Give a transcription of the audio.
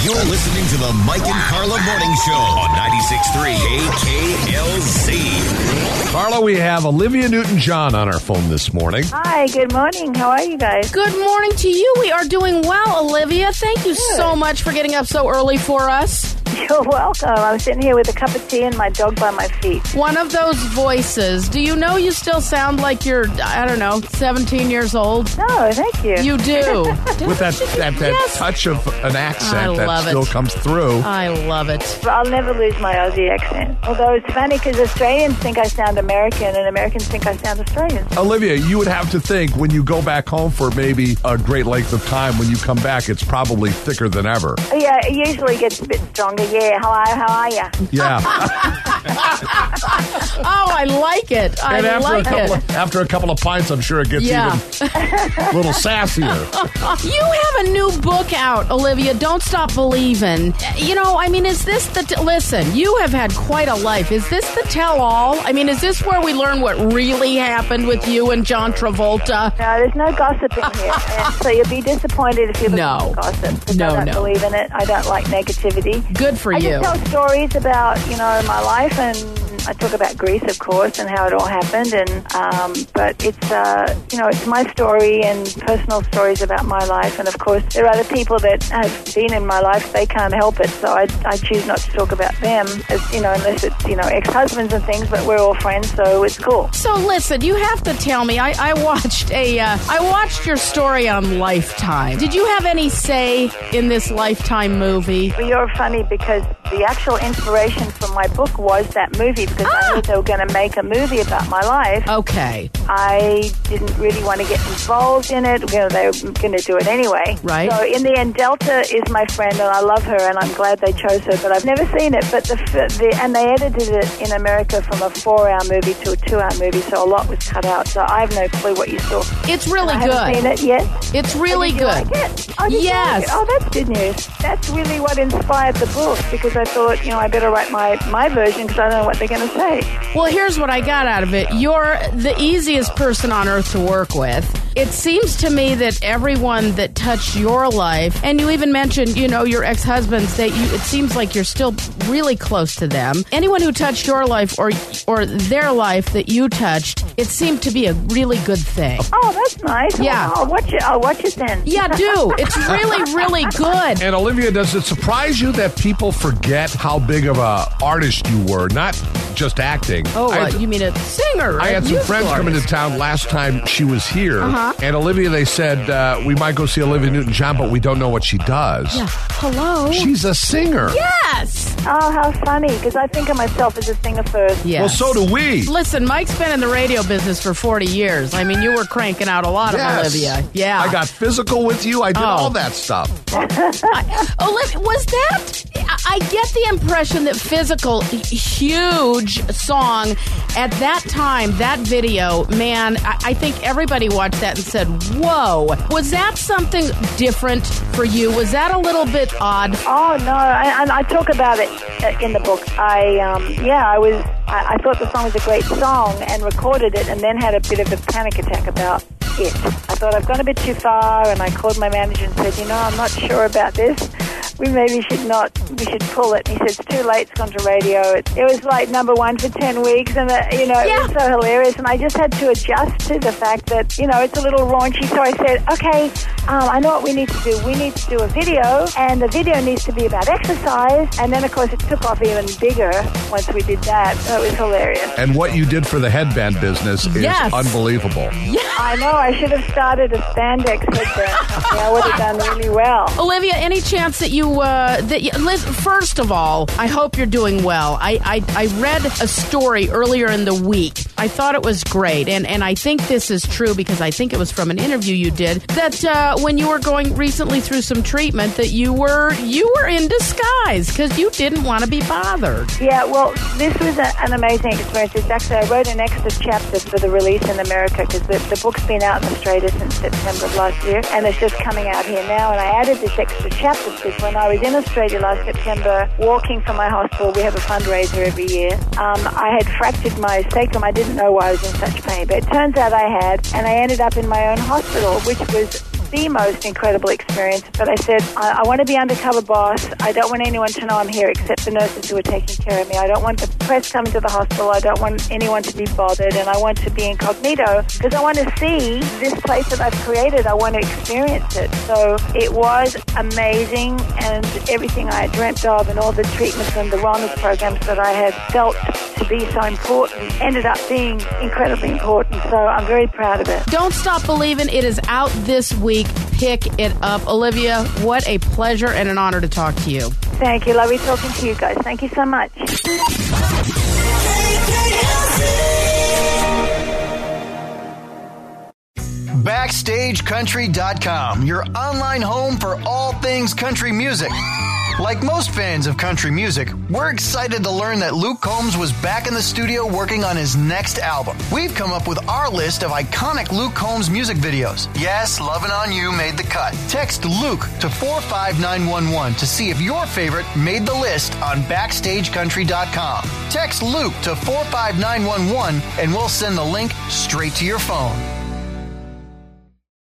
You're listening to the Mike and Carla Morning Show on 96.3 KKLZ. Carla, we have Olivia Newton-John on our phone this morning. Hi, good morning. How are you guys? Good morning to you. We are doing well, Olivia. Thank you so much for getting up so early for us. You're welcome. I'm sitting here with a cup of tea and my dog by my feet. One of those voices. Do you know you still sound like you're, 17 years old? No, thank you. You do. With that Yes. touch of an accent that love still it. comes through. I love it. But I'll never lose my Aussie accent. Although it's funny because Australians think I sound American and Americans think I sound Australian. Olivia, you would have to think when you go back home for maybe a great length of time, when you come back, it's probably thicker than ever. Yeah, it usually gets a bit stronger. Yeah, how are you? Yeah. Oh, I like it. And after a couple of pints, I'm sure it gets even a little sassier. You have a new book out, Olivia. Don't Stop Believing. Is this listen, you have had quite a life. Is this the tell-all? Is this where we learn what really happened with you and John Travolta? No, there's no gossip in here. And so you'll be disappointed if you listen to gossip. Because I don't believe in it. I don't like negativity. Good for I you. just tell stories about, my life, and I talk about Greece, of course, and how it all happened. And but it's it's my story and personal stories about my life. And of course, there are other people that have been in my life. They can't help it, so I choose not to talk about them, unless it's ex-husbands and things. But we're all friends, so it's cool. So listen, you have to tell me. I watched your story on Lifetime. Did you have any say in this Lifetime movie? Well, you're funny because the actual inspiration for my book was that movie, because I heard they were going to make a movie about my life. Okay. I didn't really want to get involved in it. They were going to do it anyway. Right. So in the end, Delta is my friend, and I love her, and I'm glad they chose her. But I've never seen it. But and they edited it in America from a 4-hour movie to a 2-hour movie, so a lot was cut out. So I have no clue what you saw. It's really good. I haven't seen it yet. It's really Did good. you like it? Oh, did you Yes. like it? Oh, that's good news. That's really what inspired the book, because I thought, I better write my version because I don't know what they're going to say. Well, here's what I got out of it. You're the easiest person on earth to work with. It seems to me that everyone that touched your life, and you even mentioned, your ex-husbands, it seems like you're still really close to them. Anyone who touched your life or their life that you touched, it seemed to be a really good thing. Oh, that's nice. Yeah. I'll watch it then. Yeah, do. It's really, really good. And Olivia, does it surprise you that people forget how big of a artist you were? Not just acting. Oh, you mean a singer? I had some friends come into town last time she was here, and Olivia, they said, we might go see Olivia Newton-John, but we don't know what she does. Yeah. Hello? She's a singer. Yes! Oh, how funny, because I think of myself as a singer first. Yes. Well, so do we. Listen, Mike's been in the radio business for 40 years. You were cranking out a lot of Olivia. Yeah. I got physical with you. I did all that stuff. Olivia, was that... I get the impression that Physical, huge song, at that time, that video, man, I think everybody watched that and said, whoa. Was that something different for you? Was that a little bit odd? Oh, no, and I talk about it in the book. I thought the song was a great song and recorded it, and then had a bit of a panic attack about it. I thought I've gone a bit too far, and I called my manager and said, I'm not sure about this. We should pull it. And he said, it's too late, it's gone to radio. It was like number 1 for 10 weeks, and it was so hilarious. And I just had to adjust to the fact that, it's a little raunchy. So I said, okay, I know what we need to do. We need to do a video, and the video needs to be about exercise. And then, of course, it took off even bigger once we did that. So it was hilarious. And what you did for the headband business is unbelievable. Yeah. I know. I should have started a spandex headband. I would have done really well. Olivia, any chance that first of all, I hope you're doing well. I read a story earlier in the week. I thought it was great, and I think this is true because I think it was from an interview you did, that when you were going recently through some treatment, that you were in disguise because you didn't want to be bothered. Yeah, well, this was an amazing experience. It's actually, I wrote an extra chapter for the release in America because the book's been out in Australia since September of last year, and it's just coming out here now, and I added this extra chapter because when I was in Australia last September, walking from my hospital, we have a fundraiser every year, I had fractured my sacrum. I didn't know why I was in such pain, but it turns out I had, and I ended up in my own hospital, which was the most incredible experience. But I said, I want to be undercover boss. I don't want anyone to know I'm here except the nurses who are taking care of me. I don't want the press coming to the hospital. I don't want anyone to be bothered. And I want to be incognito because I want to see this place that I've created. I want to experience it. So it was amazing, and everything I had dreamt of and all the treatments and the wellness programs that I had felt to be so important ended up being incredibly important. So I'm very proud of it. Don't Stop Believing. It is out this week. Pick it up. Olivia, what a pleasure and an honor to talk to you. Thank you. Lovely talking to you guys. Thank you so much. BackstageCountry.com, your online home for all things country music. Like most fans of country music, we're excited to learn that Luke Combs was back in the studio working on his next album. We've come up with our list of iconic Luke Combs music videos. Yes, Lovin' On You made the cut. Text Luke to 45911 to see if your favorite made the list on BackstageCountry.com. Text Luke to 45911 and we'll send the link straight to your phone.